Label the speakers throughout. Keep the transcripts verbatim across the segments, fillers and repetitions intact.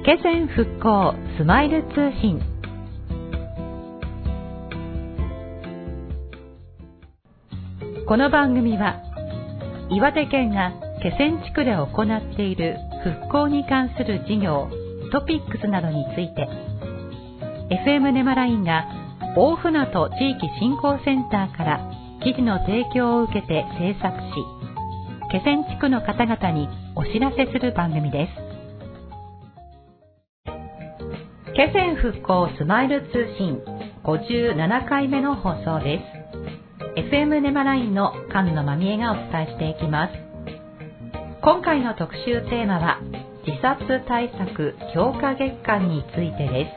Speaker 1: 気仙復興スマイル通信。この番組は岩手県が気仙地区で行っている復興に関する事業トピックスなどについて エフエム ネマラインが大船渡地域振興センターから記事の提供を受けて制作し、気仙地区の方々にお知らせする番組です。気仙復興スマイル通信ごじゅうななかいめの放送です。 エフエム ネマラインの菅野真美恵がお伝えしていきます。今回の特集テーマは自殺対策強化月間についてです。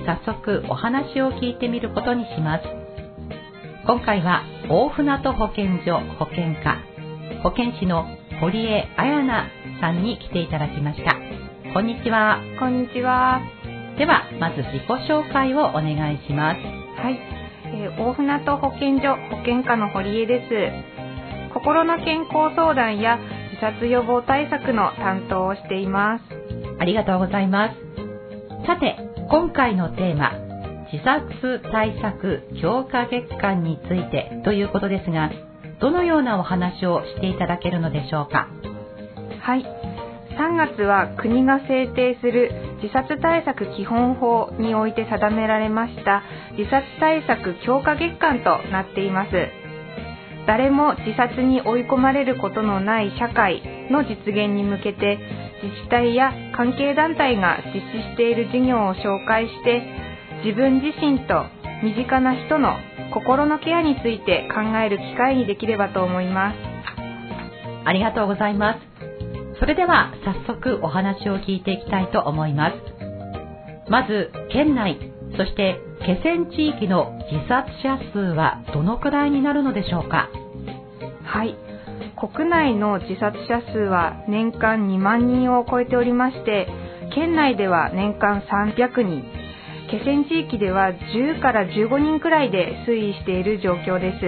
Speaker 1: 早速お話を聞いてみることにします。今回は大船渡保健所保健課保健師の堀江彩奈さんに来ていただきました。こんにちは。
Speaker 2: こんにちは。
Speaker 1: ではまず自己紹介をお願いします。
Speaker 2: はい、えー、大船渡保健所保健課の堀江です。心の健康相談や自殺予防対策の担当をしています。
Speaker 1: ありがとうございます。さて今回のテーマ自殺対策強化月間についてということですが、どのようなお話をしていただけるのでしょうか。
Speaker 2: はい、さんがつは国が制定する自殺対策基本法において定められました自殺対策強化月間となっています。誰も自殺に追い込まれることのない社会の実現に向けて、自治体や関係団体が実施している事業を紹介して、自分自身と身近な人の心のケアについて考える機会にできればと思います。
Speaker 1: ありがとうございます。それでは早速お話を聞いていきたいと思います。まず県内、そして気仙地域の自殺者数はどのくらいになるのでしょうか。
Speaker 2: はい、国内の自殺者数は年間にまんにんを超えておりまして、県内では年間さんびゃくにん、気仙地域ではじゅうからじゅうごにんくらいで推移している状況です。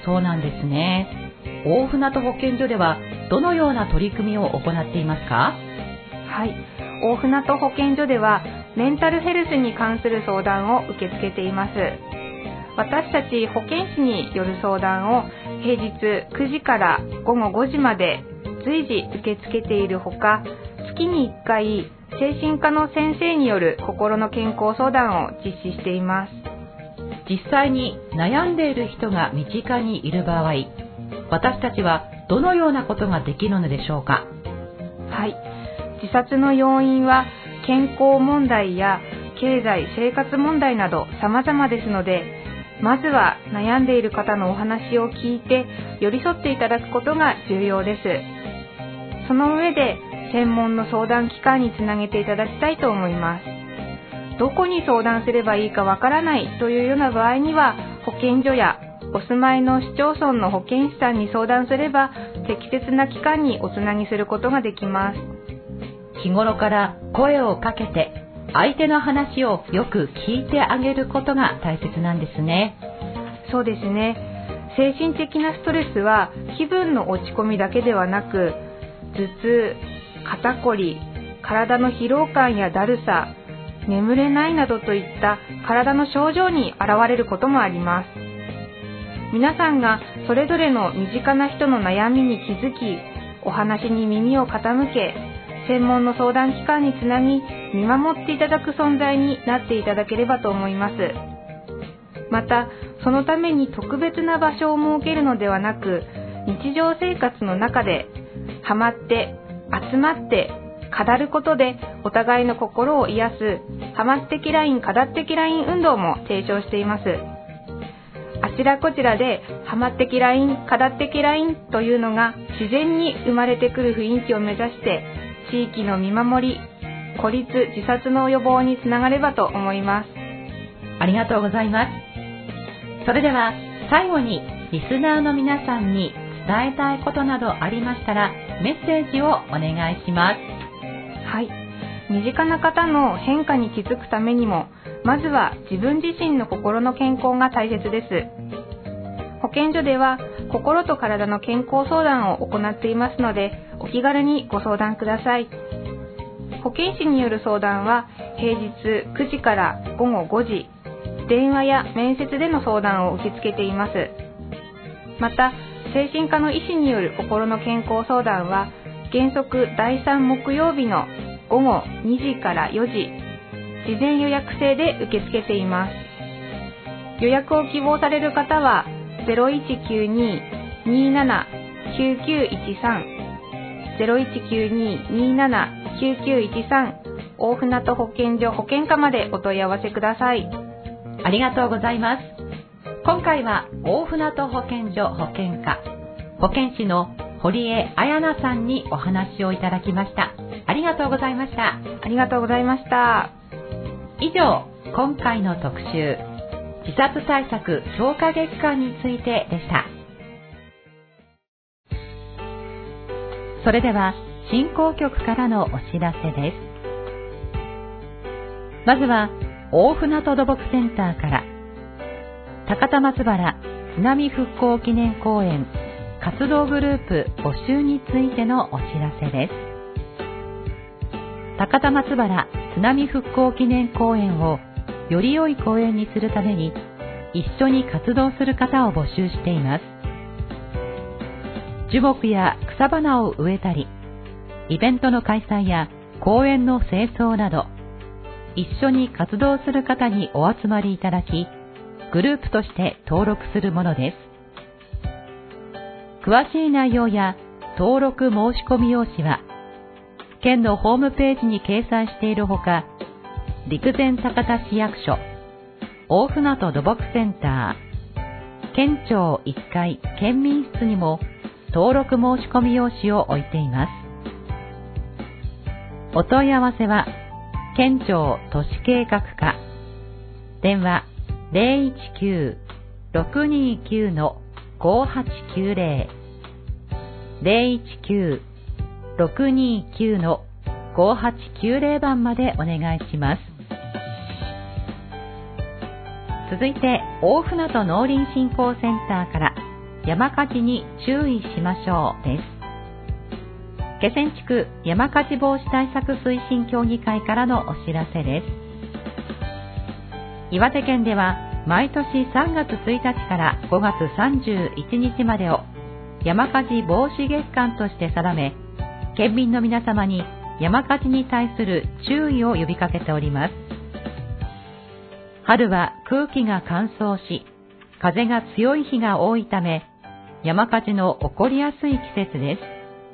Speaker 1: そうなんですね。大船渡保健所ではどのような取り組みを行っていますか。
Speaker 2: はい、大船渡保健所ではメンタルヘルスに関する相談を受け付けています。私たち保健師による相談を平日くじからごごごじまで随時受け付けているほか、月にいっかい精神科の先生による心の健康相談を実施しています。
Speaker 1: 実際に悩んでいる人が身近にいる場合、私たちはどのようなことができるのでしょうか。
Speaker 2: はい、自殺の要因は健康問題や経済生活問題など様々ですので、まずは悩んでいる方のお話を聞いて寄り添っていただくことが重要です。その上で専門の相談機関につなげていただきたいと思います。どこに相談すればいいかわからないというような場合には、保健所やお住まいの市町村の保健師さんに相談すれば適切な機関におつなぎすることができます。
Speaker 1: 日頃から声をかけて相手の話をよく聞いてあげることが大切なんですね。
Speaker 2: そうですね。精神的なストレスは気分の落ち込みだけではなく、頭痛、肩こり、体の疲労感やだるさ、眠れないなどといった体の症状に現れることもあります。皆さんがそれぞれの身近な人の悩みに気づき、お話に耳を傾け、専門の相談機関につなぎ、見守っていただく存在になっていただければと思います。また、そのために特別な場所を設けるのではなく、日常生活の中でハマって集まって語ることでお互いの心を癒すハマってキライン語ってキライン運動も提唱しています。あちらこちらでハマってキライン語ってキラインというのが自然に生まれてくる雰囲気を目指して、地域の見守り、孤立自殺の予防につながればと思います。
Speaker 1: ありがとうございます。それでは最後にリスナーの皆さんに伝えたいことなどありましたらメッセージをお願いします。
Speaker 2: はい、身近な方の変化に気づくためにも、まずは自分自身の心の健康が大切です。保健所では心と体の健康相談を行っていますので、お気軽にご相談ください。 保健師による相談は平日くじからごごごじ、電話や面接での相談を受け付けています。また、精神科の医師による心の健康相談は原則だいさん木曜日のごごにじからよじ、事前予約制で受け付けています。予約を希望される方は ゼロいちきゅうに にーなな きゅうきゅういちさん ゼロいちきゅうに にーなな きゅうきゅういちさん 大船渡保健所保健課までお問い合わせください。
Speaker 1: ありがとうございます。今回は大船渡保健所保健課保健師の堀江彩奈さんにお話をいただきました。ありがとうございました。
Speaker 2: ありがとうございました。
Speaker 1: 以上、今回の特集、自殺対策強化月間についてでした。それでは進行局からのお知らせです。まずは大船渡土木センターから高田松原津波復興記念公園活動グループ募集についてのお知らせです。高田松原津波復興記念公園をより良い公園にするために一緒に活動する方を募集しています。樹木や草花を植えたり、イベントの開催や公園の清掃など、一緒に活動する方にお集まりいただき、グループとして登録するものです。詳しい内容や登録申し込み用紙は、県のホームページに掲載しているほか、陸前高田市役所、大船渡土木センター、県庁いっかい県民室にも登録申し込み用紙を置いています。お問い合わせは、県庁都市計画課、電話 ゼロいちきゅう ろくにきゅう ごはちきゅうゼロ ゼロいちきゅう ろくにきゅう ごはちきゅうゼロ 番までお願いします。続いて、大船渡農林振興センターから山火事に注意しましょうです。気仙地区山火事防止対策推進協議会からのお知らせです。岩手県では毎年さんがつついたちからごがつさんじゅういちにちまでを山火事防止月間として定め、県民の皆様に山火事に対する注意を呼びかけております。春は空気が乾燥し、風が強い日が多いため、山火事の起こりやすい季節です。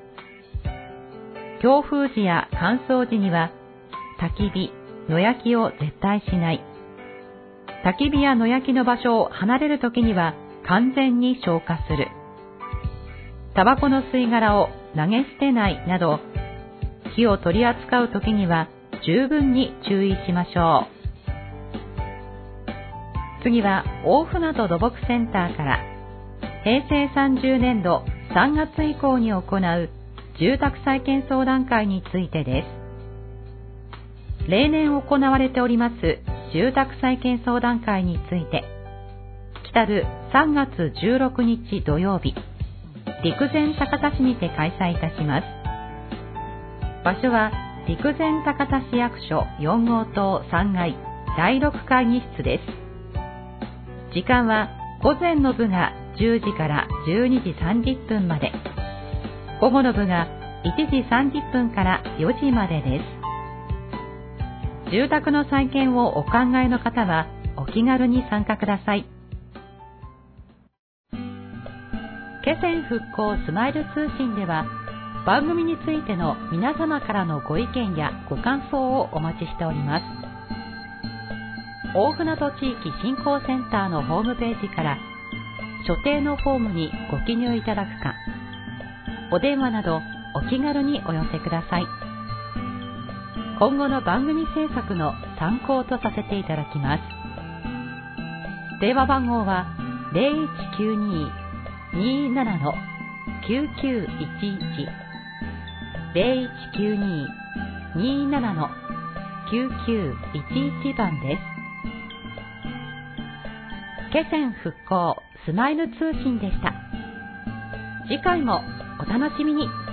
Speaker 1: 強風時や乾燥時には、焚き火、野焼きを絶対しない。焚き火や野焼きの場所を離れるときには完全に消火する。タバコの吸い殻を投げ捨てないなど、火を取り扱うときには十分に注意しましょう。次は大船渡土木センターから平成さんじゅうねんどさんがつ以降に行う住宅再建相談会についてです。例年行われております住宅再建相談会について、来るさんがつじゅうろくにち土曜日、陸前高田市にて開催いたします。場所は陸前高田市役所よんごうとうさんがいだいろく会議室です。時間は午前の部がじゅうじからじゅうにじさんじゅっぷんまで、午後の部がいちじさんじゅっぷんからよじまでです。住宅の再建をお考えの方はお気軽に参加ください。気仙復興スマイル通信では、番組についての皆様からのご意見やご感想をお待ちしております。大船渡地域振興センターのホームページから所定のフォームにご記入いただくか、お電話などお気軽にお寄せください。今後の番組制作の参考とさせていただきます。電話番号は ゼロいちきゅうに にーなな きゅうきゅういちいち ゼロいちきゅうに にーなな きゅうきゅういちいち 番です。気仙復興スマイル通信でした。次回もお楽しみに。